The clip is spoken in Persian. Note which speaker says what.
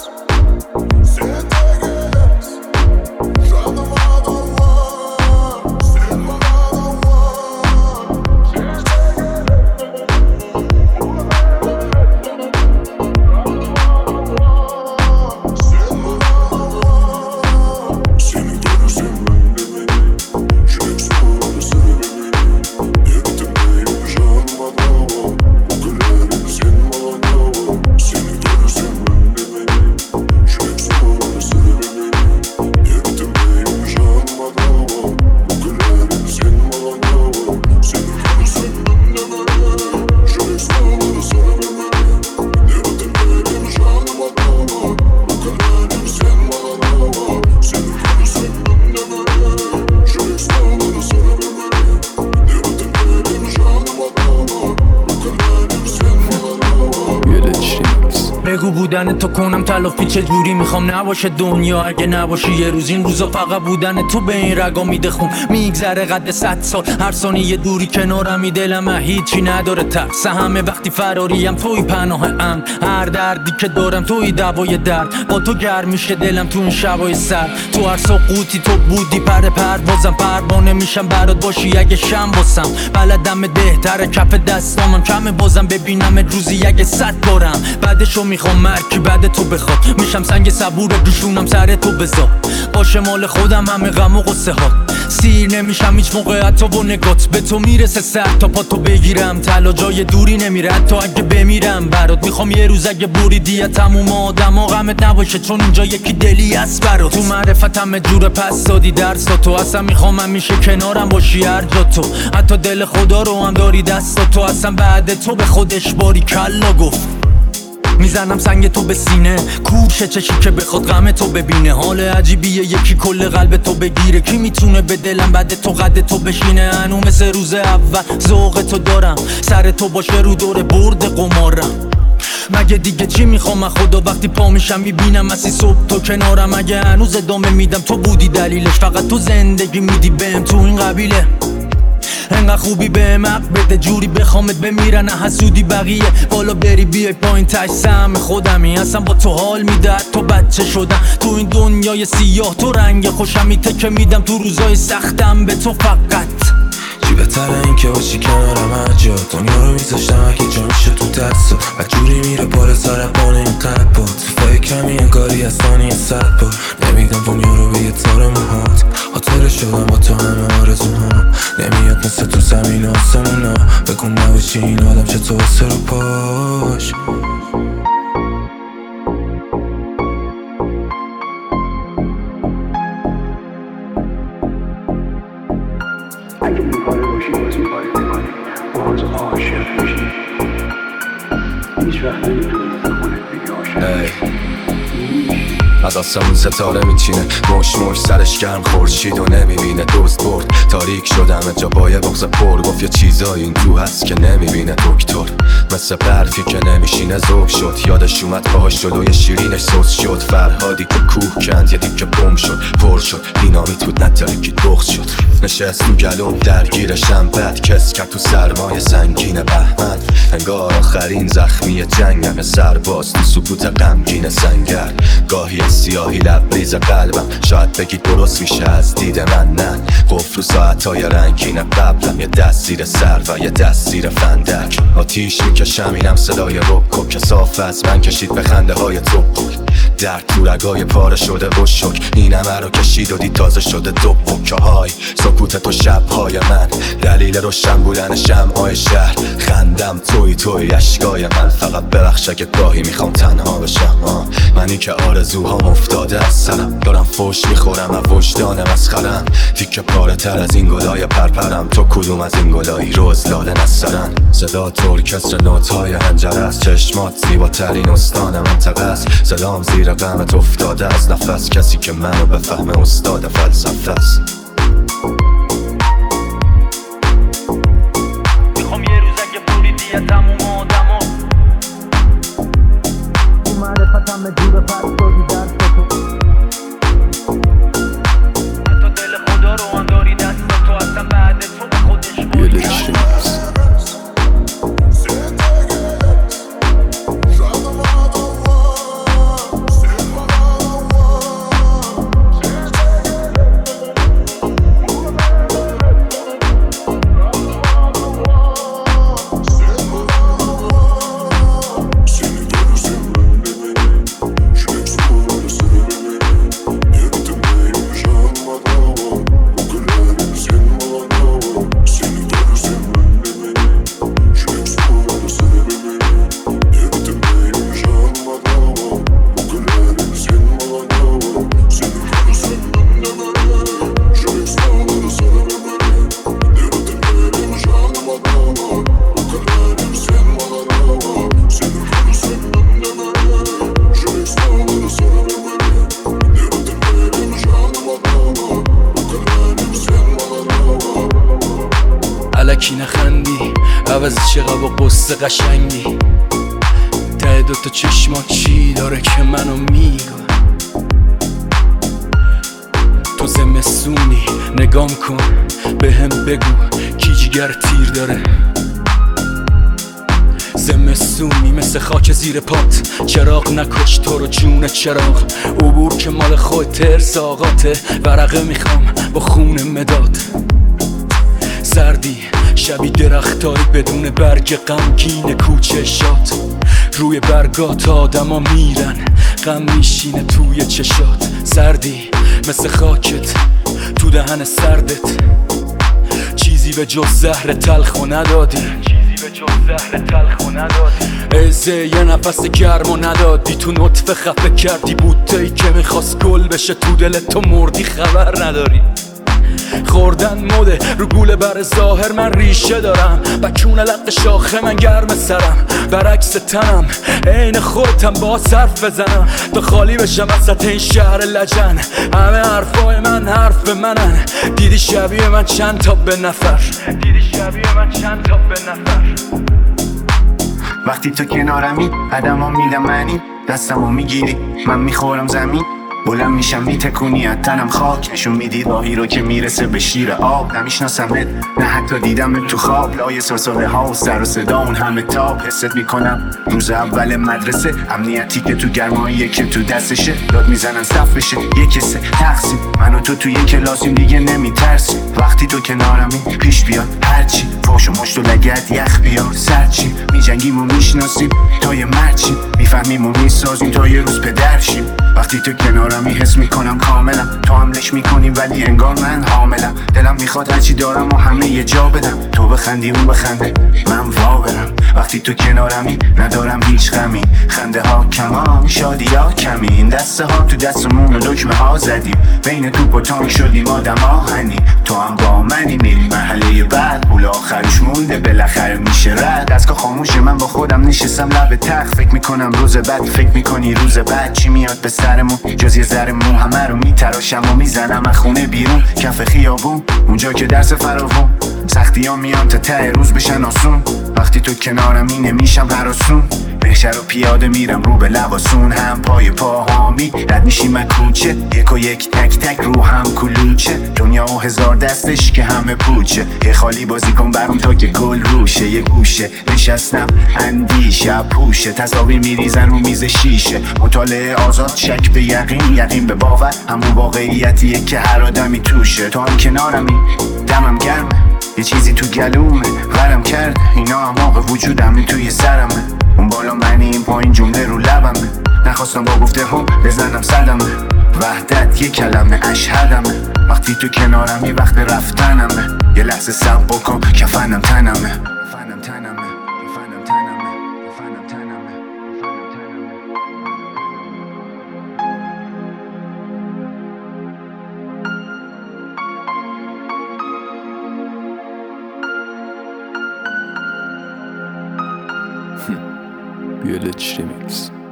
Speaker 1: بگو بودن تو کنم تلافی چجوری میخوام نباشه دنیا اگه نباشی یه روز. این روزا فقط بودن تو به این رگا میده خون میگذره قد 100 سال هر ثانیه دوری کنارمی دلم هیچی نداره ترس همه وقتی فراریم توی پناه امن هر دردی که دارم توی دوای درد با تو گرم میشه دلم تو این شبای سرد تو هر سقوطی تو بودی پروازم پروانه میشم برات باشی اگه شم باسم بلدم بهتره کف دستامم کمه بازم ببینم روزی اگه 100 بارم بعدشو میخوام مرکی بعد تو بخواد میشم سنگ صبور دوشونم سر تو بذار باشه مال خودم همه غم و غصه ها سیر نمیشم هیچ موقع حتی با نگات به تو میرسه سر تا پا تو بگیرم طلا جای دوری نمیره حتی اگه بمیرم برات میخوام یه روز اگه بریدی تموم آدم ها غمت نباشه چون اینجا یکی دلی هست برات تو معرفتم جور پس دادی درس تو اصلا میخوام همیشه کنارم باشی هر جا تو حتی دل خدا رو هم داری دست تو اصلا بعد تو به خودش باری کلا گفت میزنم سنگ تو به سینه کورشه چشی که بخواد غم تو ببینه حال عجیبیه یکی کل قلب تو بگیره کی میتونه به دلم بعد تو قد تو بشینه هنو مثل روز اول ذوق تو دارم سر تو باشه رو دور برد قمارم مگه دیگه چی میخوام خدا وقتی پا میشم میبینم اسی صبح تو کنارم اگه هنوز ادامه میدم تو بودی دلیلش فقط تو زندگی میدی بهم تو این قبیله انقدر خوبی بهم حق بده جوری بخوامت بمیرن حسودی بقیه بالا بری بیای پایین تش سهم خودمی اصلا با تو حال میده تو بچه شدم تو این دنیای سیاه تو رنگ خوشمی تکه میدم تو روزای سختم به تو فقط
Speaker 2: چی بهتره این که باشی کنارم هر جا دنیا رو میذاشتم اگه جا میشه تو دستا و جوری میره بالا سر بانه این قد با تو فکرمی انگاری از ثانیه 100 بار نمیدم دنیا رو به یه تار موهات خاطره شدم با تو همه آرزوها نمیاد مثل تو زمین آسمونا بگو نباشی این آدم چطور سر و پاش
Speaker 3: اگه میخوای باشی باز میخوای بکنی باز عاشق میشی هیچ وقت نمیتونی به خودت بگی عاشق
Speaker 4: از آسمون ستاره میچینه مش سرش گرم خورشید و نمیبینه دوست برد تاریک شدم جا با یه بغض پر گفت یه چیزایی این تو هست که نمیبینه دکتر مثل برفی که نمیشینه ذوب شد یادش اومد پاهاش جلوی شیرینش سوز شد فرهادی که کوه کند یه دیگه بم شد پر شد بینامید بود نترکید بغض شد نشست تو گلوم درگیرشم بد کس کرد تو سرمایه سنگین بهمن انگار آخرین زخمی جنگم سرباز تو سکوت غمگین سنگر گاهی سیاهی لبریز قلبم شاید بگی درست میشه از دید من نه قفل و ساعتهای رنگین قبلم یه دست زیر سر و یه دست زیر فندک آتیش میکشم اینم صدای رکو که صاف از من کشید به خنده های تو درد تو رگای پاره شده و شک این همه رو کشید و دید تازه شده دو پکه های سکوت تو شبهای من دلیل روشن بودن شمعای شهر خندم توی اشکای من فقط ببخش اگه گاهی میخوام تنها بشم منی که آرزوهام افتاده از سرم دارم فوش میخورم و وجدان مسخرم تیکه پاره تر از این گلای پرپرم تو کدوم از این گلایی روز لاله نسرن صدا ارکستر نوت‌های حنجره است چشمات زیباترین استان منطقه است سلام زیر غمت افتاده از نفس کسی که منو بفهمه استاد فلسفه است
Speaker 1: میخوام یه روز اگه بریدی تموم آدم ها تو معرفتم جور پس دادی درس تو حتی دل خدا رو هم داری دست تو اصلا بعد تو به خودش باری عوض چقدر با قصه قشنگی ته دوتا چشما چی داره که منو میگه تو زمستونی نگام کن به هم بگو کی جگر تیر داره زمستونی مثل خاک زیر پات چراغ نکش تو رو جون چراغ عبور که مال خود ترس آقاته ورقه میخوام با خون مداد سردی شبی درختای بدون برگ غمگین کوچه شاد روی برگات آدما میرن غم میشینه توی چشات سردی مثل خاکت تو دهن سردت چیزی به جز زهر تلخو ندادی ازه یه نفس گرمو ندادی تو نطفه خفه کردی بوته‌ای که میخواست گل بشه تو دلت تو مردی خبر نداری خوردن مده رو گوله بر ظاهر من ریشه دارم بکون لق شاخه من گرم سرم برعکس تنم عین خودتم با صرف بزنم تا خالی بشم وسط این شهر لجن همه حرفای من حرف منن دیدی شبیه من چند تا به نفر
Speaker 5: وقتی تو کنارمی قدم‌ها میلمنی دستمو میگیری من میخورم زمین بلند میشم میتکونی از تنم خاک نشون میدی راهی رو که میرسه به شیر آب نمیشناسمت نه حتی دیدم تو خواب لای سرسره ها و سر و صدا اون همه تاب حست میکنم روز اول مدرسه امنیتی که تو گرماییه که تو دستشه داد میزنن صف بشه یک سه تقسیم من و تو توی کلاسیم دیگه نمیترسیم وقتی تو کنارمی پیش بیاد هرچی فوش و مشت و لگد یخ بیار سرچیم میجنگیم و میشناسیم تا یه مرچیم میفهمیم و میسازیم تا یه روز پدرشیم وقتی تو کنارمی حس میکنم کاملم تو حملش میکنی ولی انگار من حاملم دلم میخواد هرچی دارم و همه یه جا بدم تو بخندی اون بخنده من وا برم وقتی تو کنارمی ندارم هیچ غمی خنده ها کمان شادی ها کمی این دسته ها تو دستمون و دکمه ها زدیم بین توپ و تانک شدیم آدم آهنی تو هم با منی میری محله بعد پول آخرش مونده بالاخره میشه رد دستگاه خاموشه من با خودم نشستم لب تخت فکر میکنم روز بعد فکر میکنی روز بعد چی میاد به سرمون جز یه ذره مو همه رو میتراشم و میزنم از خونه بیرون کف خیابون اونجا که درس فراوون سختی ها میان تا ته روز بشن آسون وقتی تو کنارمی نمیشم هراسون بهشر و پیاده میرم رو به لباسون هم پای پاهامی رد میشیم از کوچه یک و یک تک تک رو هم کلوچه دنیا و هزار دستش که همه پوچه یه خالی بازی کن برام تا که گل روشه یه گوشه نشستم اندیشه پوشه تصاویر میریزن رو میز شیشه مطالعه آزاد شک به یقین یقین به باور همون واقعیتیه که هر آدمی توشه تو هم کنارمی دمم گرمه یه چیزی تو گلومه ورم کرد اینا اعماق وجودم توی سرمه اون بالا منی این پایین جمله رو لبمه نخواستم با گفته هم بزنم صدمه وحدت یه کلمه اشهدمه وقتی تو کنارمی وقت رفتنمه یه لحظه صبر بکن کفنم تنمه
Speaker 4: Village Remix.